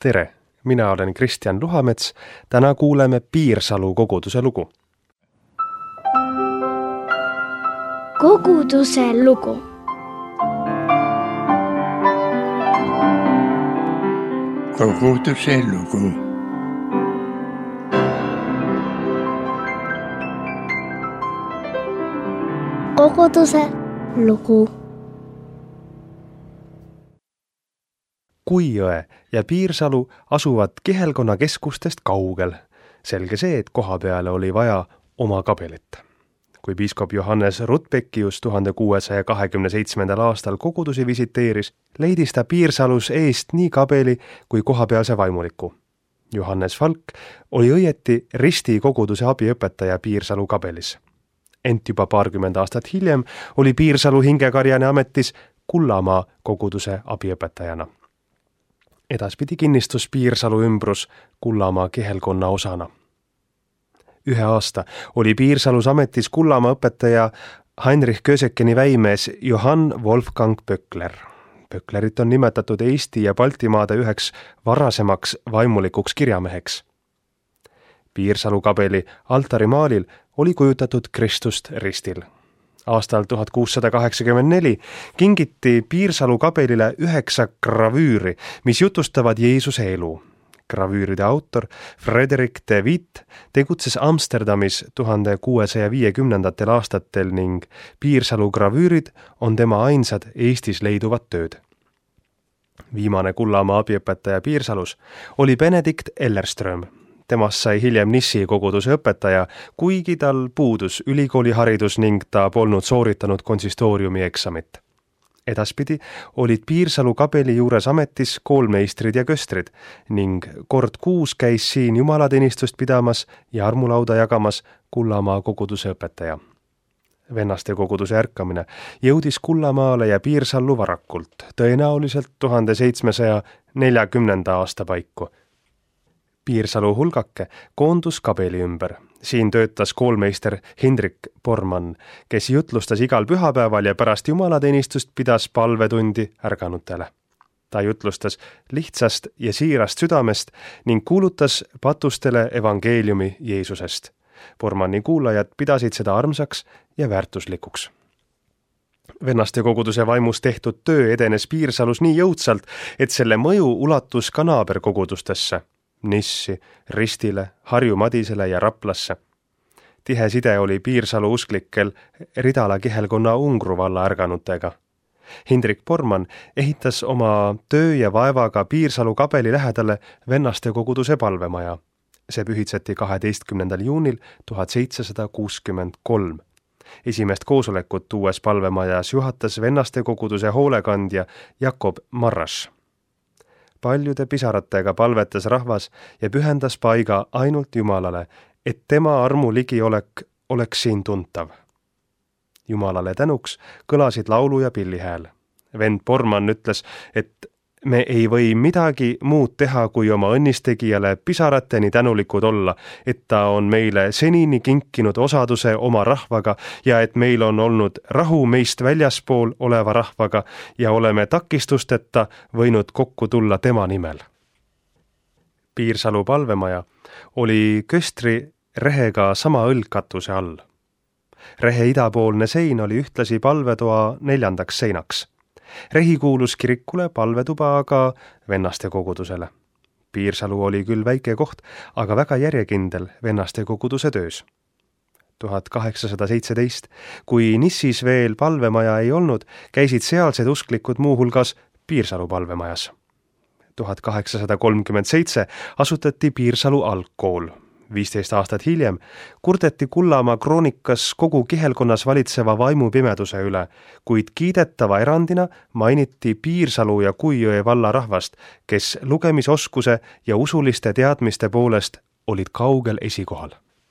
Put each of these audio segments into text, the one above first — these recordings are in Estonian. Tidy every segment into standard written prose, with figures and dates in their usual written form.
Tere, mina olen Kristjan Luhamets. Täna kuuleme Piirsalu koguduse lugu. Koguduse lugu. Koguduse lugu. Koguduse lugu. Kuijõe ja Piirsalu asuvad kihelkonna keskustest kaugel. Selge see, et koha peale oli vaja oma kabelit. Kui piiskop Johannes Rutbekius 1627. aastal kogudusi visiteeris, leidis ta Piirsalus eest nii kabeli kui kohapealse vaimuliku. Johannes Falk oli õieti Risti koguduse abiõpetaja Piirsalu kabelis. Ent juba 20 aastat hiljem oli Piirsalu hingekarjane ametis Kullamaa koguduse abiõpetajana. Edaspidi kinnistus Piirsalu ümbrus Kullamaa kihelkonna osana. 1 aasta oli Piirsalus ametis Kullamaa õpetaja Heinrich Kösekeni väimees Johann Wolfgang Pöckler. Pöcklerit on nimetatud Eesti ja Baltimaade üheks varasemaks vaimulikuks kirjameheks. Piirsalu kabeli altarimaalil oli kujutatud Kristust ristil. Aastal 1684 kingiti Piirsalu kabelile 9 gravüüri, mis jutustavad Jeesuse elu. Gravüüride autor Frederik de Witt tegutses Amsterdamis 1650. aastatel ning Piirsalu gravüürid on tema ainsad Eestis leiduvad tööd. Viimane Kullamaa abiõpetaja Piirsalus oli Benedikt Ellerström. Temast sai hiljem Nissi koguduse õpetaja, kuigi tal puudus ülikooliharidus ning ta polnud sooritanud konsistooriumi eksamit. Edaspidi olid Piirsalu kabeli juures ametis koolmeistrid ja köstrid ning kord kuus käis siin jumalateenistust pidamas ja armulauda jagamas Kullamaa koguduse õpetaja. Vennaste koguduse ärkamine jõudis Kullamaale ja Piirsallu varakult, tõenäoliselt 1740. aasta paiku. Piirsalu hulgake koondus kabeli ümber. Siin töötas koolmeister Hendrik Bormann, kes jutlustas igal pühapäeval ja pärast jumalateenistust pidas palvetundi ärganutele. Ta jutlustas lihtsast ja siirast südamest ning kuulutas patustele evangeeliumi Jeesusest. Bormanni kuulajad pidasid seda armsaks ja väärtuslikuks. Vennaste koguduse vaimus tehtud töö edenes Piirsalus nii jõudsalt, et selle mõju ulatus ka naaberkogudustesse. Nissi, Ristile, Harju Madisele ja Raplasse. Tihe side oli Piirsalu usklikel Ridala kihelkonna Ungru valla ärganutega. Hendrik Bormann ehitas oma töö ja vaevaga Piirsalu kabeli lähedale Vennaste koguduse palvemaja. See pühitseti 12. juunil 1763. Esimest koosolekut uues palvemajas juhatas Vennaste koguduse hoolekandja Jakob Marras. Paljude pisaratega palvetas rahvas ja pühendas paiga ainult Jumalale, et tema armu ligiolek oleks siin tuntav. Jumalale tänuks kõlasid laulu ja pillihääl. Vend Bormann ütles, et me ei või midagi muud teha, kui oma õnnistegijale pisarateni tänulikud olla, et ta on meile senini kinkinud osaduse oma rahvaga ja et meil on olnud rahu meist väljaspool oleva rahvaga ja oleme takistusteta võinud kokku tulla tema nimel. Piirsalu palvemaja oli köstri rehega sama õlgkatuse all. Rehe idapoolne sein oli ühtlasi palvetoa 4. seinaks. Rehi kuulus kirikule, palvetuba aga Vennaste kogudusele. Piirsalu oli küll väike koht, aga väga järjekindel Vennaste koguduse töös. 1817, kui Nissis veel palvemaja ei olnud, käisid sealsed usklikud muuhulgas Piirsalu palvemajas. 1837 asutati Piirsalu algkool. 15 aastat hiljem kurdeti Kullamaa kroonikas kogu kihelkonnas valitseva vaimupimeduse üle, kuid kiidetava erandina mainiti Piirsalu ja Kuijõe valla rahvast, kes lugemisoskuse ja usuliste teadmiste poolest olid kaugel esikohal.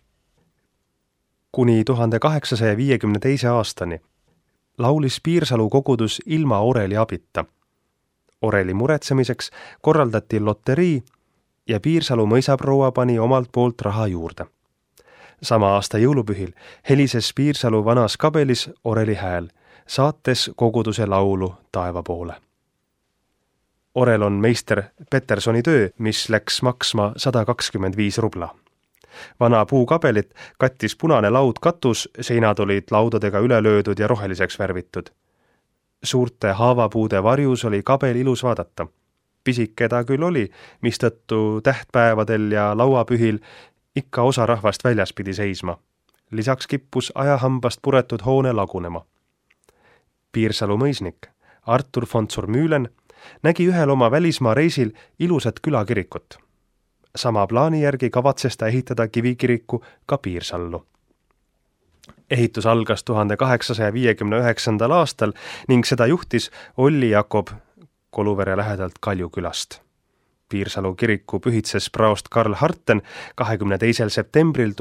Kuni 1852. aastani laulis Piirsalu kogudus ilma oreli abita. Oreli muretsemiseks korraldati loterii ja Piirsalu mõisaproua pani omalt poolt raha juurde. Sama aasta jõulupühil helises Piirsalu vanas kabelis oreli hääl, saates koguduse laulu taeva poole. orel on meister Petersoni töö, mis läks maksma 125 rubla. Vana puukabelit kattis punane laudkatus, seinad olid laudadega üle löödud ja roheliseks värvitud. Suurte haavapuude varjus oli kabel ilus vaadata. Pisike ta küll oli, mistõttu tähtpäevadel ja lauapühil ikka osa rahvast väljas pidi seisma. Lisaks kippus ajahambast puretud hoone lagunema. Piirsalu mõisnik Artur von Zurmühlen nägi ühel oma välismaa reisil ilusat külakirikut. Sama plaani järgi kavatses ta ehitada kivikiriku ka Piirsallu. Ehitus algas 1859. aastal ning seda juhtis Olli Jakob Koluvere lähedalt Kaljukülast. Piirsalu kiriku pühitses praost Karl Harten 22. septembril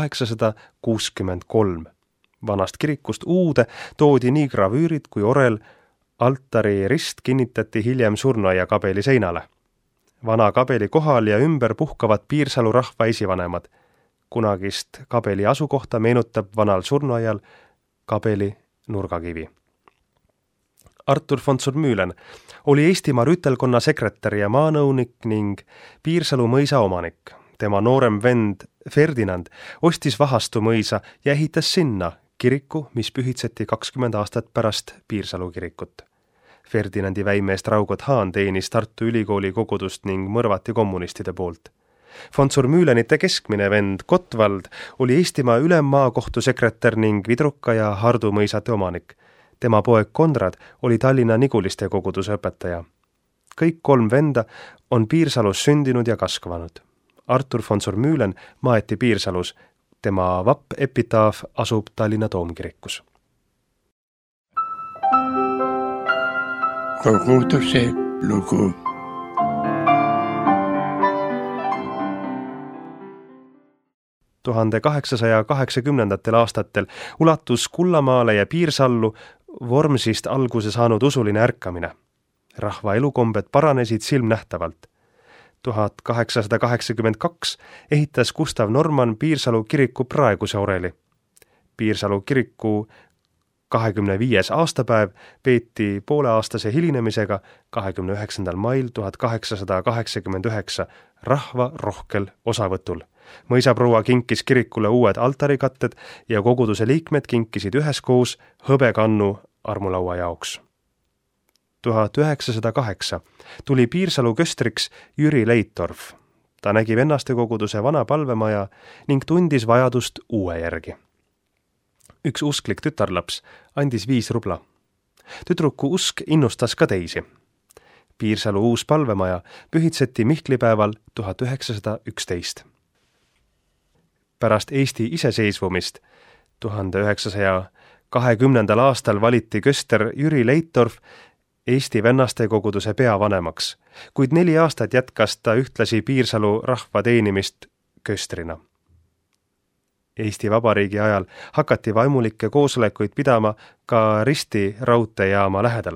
1863. Vanast kirikust uude toodi nii gravüürid kui orel, altari rist kinnitati hiljem surnuaia kabeli seinale. Vana kabeli kohal ja ümber puhkavad Piirsalu rahva esivanemad. Kunagist kabeli asukohta meenutab vanal surnuaial kabeli nurgakivi. Artur von Zurmühlen oli Eestimaa rüütelkonna sekretär ja maanõunik ning Piirsalu mõisa omanik. Tema noorem vend Ferdinand ostis Vahastu mõisa ja ehitas sinna kiriku, mis pühitseti 20 aastat pärast Piirsalu kirikut. Ferdinandi väimeest Raugot Haan teenis Tartu Ülikooli kogudust ning mõrvati kommunistide poolt. Von Zurmühlenite keskmine vend Gottwald oli Eestimaa ülemmaakohtu sekretär ning Vidruka ja Hardu mõisate omanik. Tema poeg Konrad oli Tallinna Niguliste koguduse õpetaja. Kõik 3 venda on Piirsalus sündinud ja kasvanud. Artur von Zurmühlen maeti Piirsalus, tema vapp-epitaaf asub Tallinna Toomkirikus. Koguduse lugu. – 1880. aastatel ulatus Kullamaale ja Piirsallu Vormsist alguse saanud usuline ärkamine. Rahva elukombed paranesid silmnähtavalt. 1882 ehitas Gustav Norman Piirsalu kiriku praeguse oreli. Piirsalu kiriku 25. aastapäev peeti pooleaastase hilinemisega 29. mail 1889 rahva rohkel osavõtul. Mõisaproua kinkis kirikule uued altarikatted ja koguduse liikmed kinkisid üheskoos hõbekannu armulaua jaoks. 1908 tuli Piirsalu köstriks Jüri Leitorf. Ta nägi vennaste koguduse vana palvemaja ning tundis vajadust uue järgi. Üks usklik tütarlaps andis 5 rubla. Tüdruku usk innustas ka teisi. Piirsalu uus palvemaja pühitseti Mihklipäeval 1911. Pärast Eesti iseseisvumist 1920. aastal valiti köster Jüri Leitorf Eesti vennaste koguduse peavanemaks, kuid 4 aastat jätkas ta ühtlasi Piirsalu rahva teenimist köstrina. Eesti Vabariigi ajal hakati vaimulikke koosolekuid pidama ka Risti raudteejaama lähedal.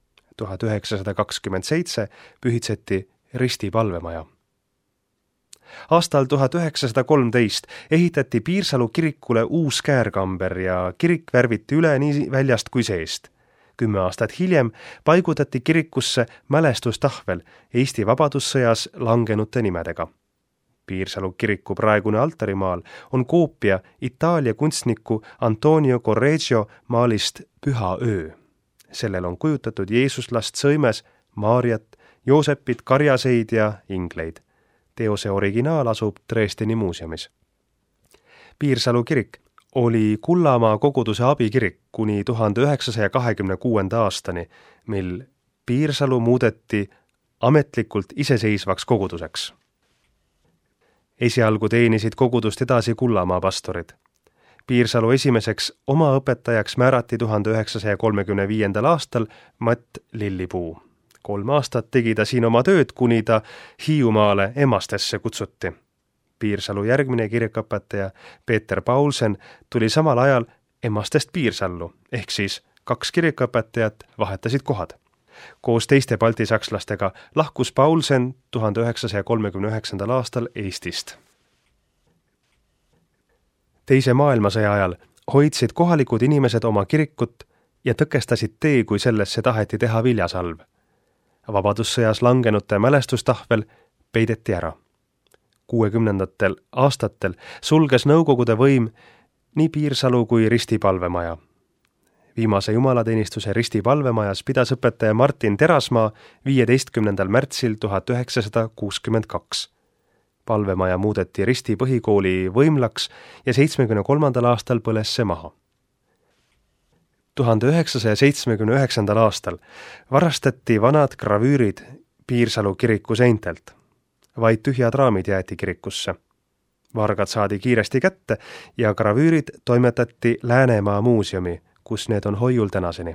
1927 pühitseti Risti palvemaja. Aastal 1913 ehitati Piirsalu kirikule uus käärkamber ja kirik värviti üle nii väljast kui seest. 10 aastat hiljem paigutati kirikusse mälestustahvel Eesti Vabadussõjas langenute nimedega. Piirsalu kiriku praegune altarimaal on koopia Itaalia kunstniku Antonio Correggio maalist Püha öö. Sellel on kujutatud Jeesuslast sõimes, Maarjat, Joosepit, karjaseid ja ingleid. Teose originaal asub Dresdeni muuseumis. Piirsalu kirik oli Kullamaa koguduse abikirik kuni 1926. aastani, mil Piirsalu muudeti ametlikult iseseisvaks koguduseks. Esialgu teenisid kogudust edasi Kullamaa pastorid. Piirsalu esimeseks oma õpetajaks määrati 1935. aastal Matt Lillipuu. 3 aastat tegi ta siin oma tööd, kuni ta Hiiumaale Emastesse kutsuti. Piirsalu järgmine kirikuõpetaja Peeter Paulsen tuli samal ajal Emastest Piirsallu, ehk siis 2 kirikuõpetajat vahetasid kohad. Koos teiste baltisakslastega lahkus Paulsen 1939. aastal Eestist. Teise maailmasõja ajal hoidsid kohalikud inimesed oma kirikut ja tõkestasid tee, kui sellesse taheti teha viljasalv. Vabadussõjas langenute mälestustahvel peideti ära. 60. aastatel sulges Nõukogude võim nii Piirsalu kui Risti palvemaja. Viimase jumalateenistuse Risti palvemajas pidas õpetaja Martin Terasmaa 15. märtsil 1962. Palvemaja muudeti Risti põhikooli võimlaks ja 73. aastal põles see maha. 1979. aastal varastati vanad gravüürid Piirsalu kiriku seintelt. Vaid tühjad raamid jäeti kirikusse. Vargad saadi kiiresti kätte ja gravüürid toimetati Läänemaa muuseumi, kus need on hoiul tänaseni.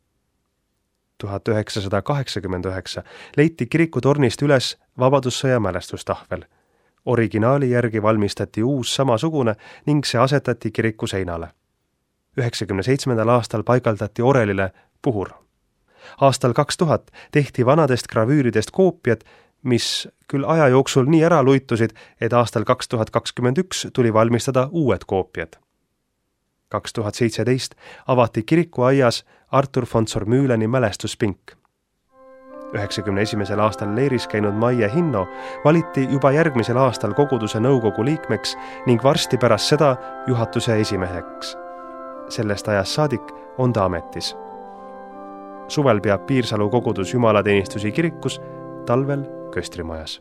1989 leiti kirikutornist üles Vabadussõja mälestustahvel. Originaali järgi valmistati uus samasugune ning see asetati kiriku seinale. 1997. aastal paigaldati orelile puhur. Aastal 2000 tehti vanadest gravüüridest koopiad, mis küll aja jooksul nii ära luitusid, et aastal 2021 tuli valmistada uued koopiad. 2017 avati kirikuaias Artur von Zormühleni mälestuspink. 91. aastal leiris käinud Maie Hinno valiti juba järgmisel aastal koguduse nõukogu liikmeks ning varsti pärast seda juhatuse esimeheks. Sellest ajast saadik on ta ametis. Suvel peab Piirsalu kogudus jumalateenistusi kirikus, talvel köstrimajas.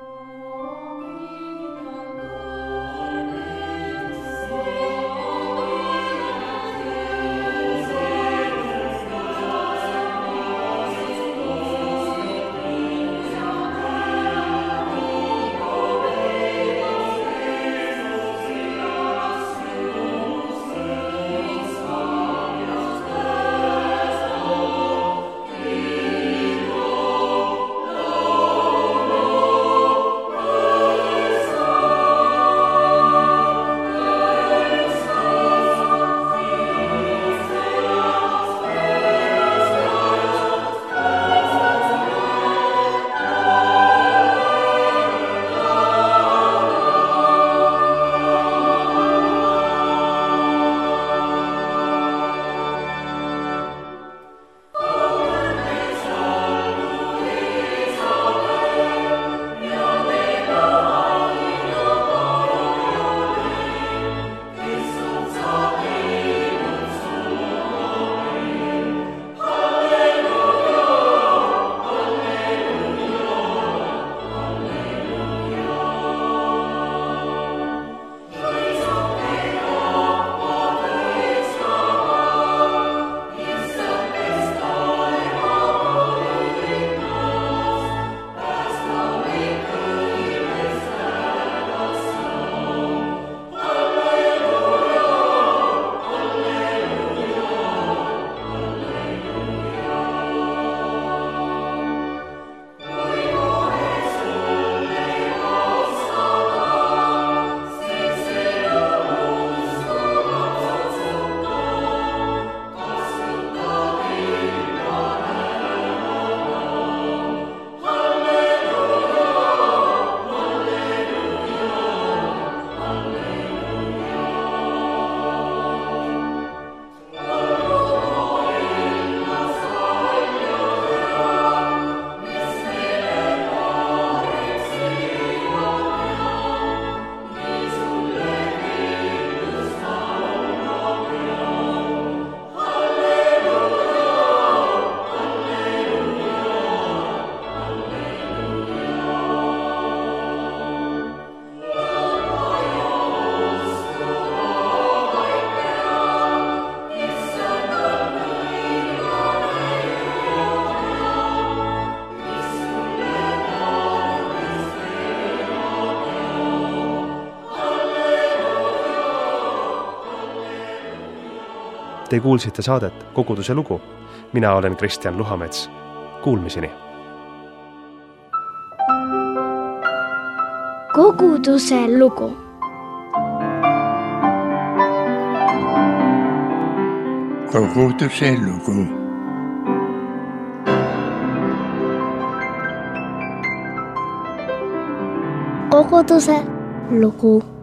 Te kuulsite saadet Koguduse lugu. Mina olen Kristjan Luhamets. Kuulmiseni. Koguduse lugu. Koguduse lugu. Koguduse lugu.